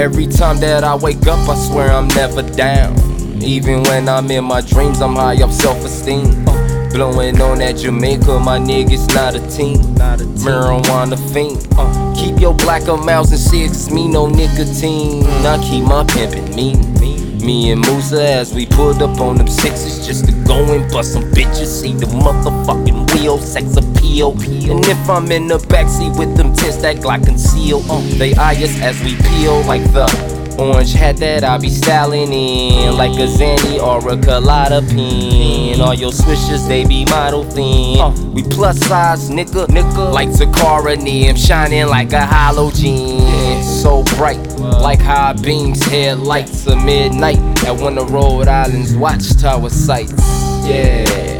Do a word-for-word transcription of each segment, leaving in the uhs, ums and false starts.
Every time that I wake up, I swear I'm never down. Even when I'm in my dreams, I'm high up self-esteem. Blowing on that Jamaica, my niggas not a team. Marijuana fiend. Keep your blacker mouths and six, me no nicotine. I keep my pimpin' mean. Me and Musa as we pulled up on them sixes just to go and bust some bitches. See the motherfucking wheel, sex appeal. And if I'm in the backseat with them tents that Glock conceal, uh, they eye us as we peel like the orange hat that I be styling in, like a Zanny or a Colada pin. All your swishers, they be model thin. We plus size, nigga, nigga, like Takara Nim, shining like a halogen. So bright, like high beams, headlights of midnight at one of Rhode Island's watchtower sites. Yeah,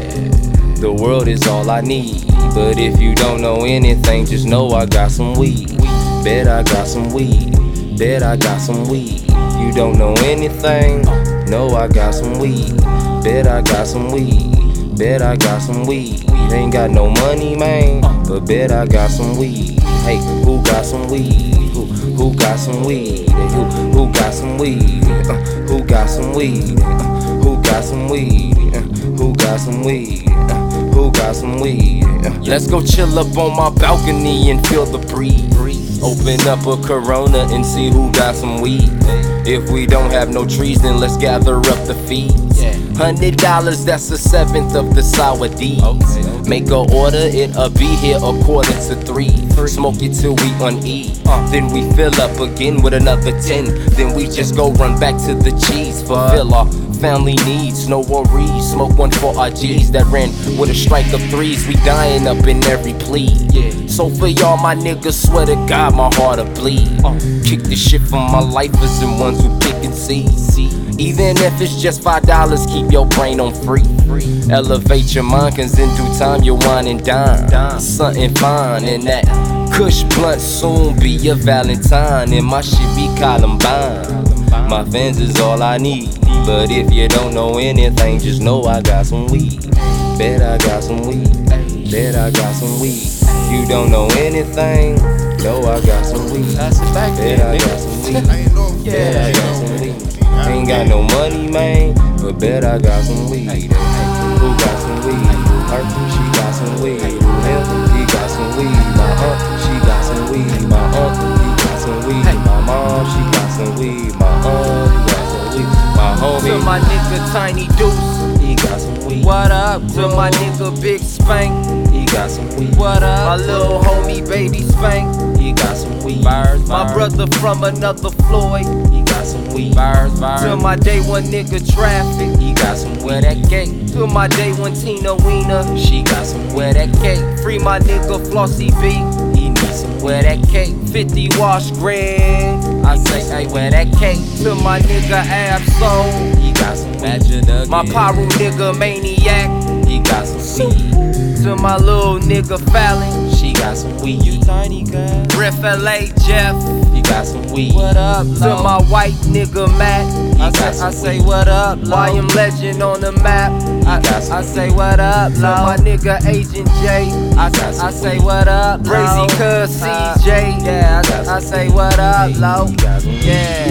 the world is all I need. But if you don't know anything, just know I got some weed. Bet I got some weed. Bet I got some weed. You don't know anything? No, I got some weed. Bet I got some weed. Bet I got some weed. Ain't got no money, man, but bet I got some weed. Hey, who got some weed? Who, who got some weed? Who, who got some weed? Uh, who got some weed? Uh, who got some weed? Uh, who got some weed? Uh, who got some weed? Uh, let's go chill up on my balcony and feel the breeze. Open up a Corona and see who got some weed. If we don't have no trees, then let's gather up the fees. Hundred dollars, that's a seventh of the sour D. Make a order, it'll be here a quarter to three. Smoke it till we uneat. Then we fill up again with another ten. Then we just go run back to the cheese. Fulfill our family needs, no worries. Smoke one for our G's that ran with a strike of threes. We dying up in every plea. So for y'all, my niggas, swear to God, my heart'll bleed. Kick the shit from my lifers and ones who pick and see. Even if it's just five dollars, keep your brain on free. Elevate your mind, cause in due time you'll wine and dine. Something fine, and that Kush blunt soon be your Valentine. And my shit be Columbine. My fans is all I need. But if you don't know anything, just know I got some weed. Bet I got some weed. Bet I got some weed. You don't know anything? Know I got some weed. Bet I got some weed. Bet I got some weed. Ain't got no money, man, but bet I got some weed. Who got some weed? Her, she got some weed. Him, he got some weed. My aunt, she got some weed. My uncle, he got some weed. My mom, she got some weed. My aunt, he got some weed. My homie, to my nigga Tiny Deuce, he got some weed. What up? To my nigga Big Spank, he got some weed. What up? My little homie Baby Spank, he got some weed. Bars, bars. My brother from another Floyd, he got some weed. Bars, bars. To my day one nigga Traffic, he got some weed. That cake. To my day one Tina Wiener, she got some weed. That cake. Free my nigga Flossy B, he needs some weed. That cake. fifty wash Greg, I say, hey, wear that cake. To my nigga Ab-Soul, he got some weed. My Paru nigga Maniac, he got some weed. To my little nigga Fallon, she got some weed. You tiny girl. Riff L A Jeff, he got some weed. What up, to my white nigga Matt, I say, I say what up, I am legend on the map. I, I say what up, to my nigga Agent J, I, I say what up, Brazy Cuz C J, yeah, I, I say what up, low, yeah.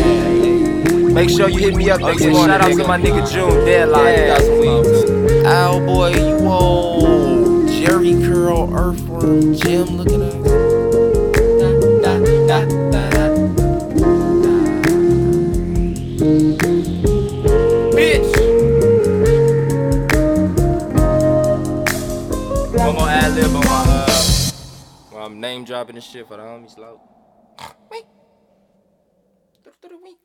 Make sure you hit me up next morning. Shout out to my nigga June Deadline, he got some weed too. Ow boy, you old. Jerry Curl, Earthworm, Jim looking at da, da, da, da, da. Bitch! One more ad lib on my, uh, while I'm name dropping this shit for the homies, low. Wait.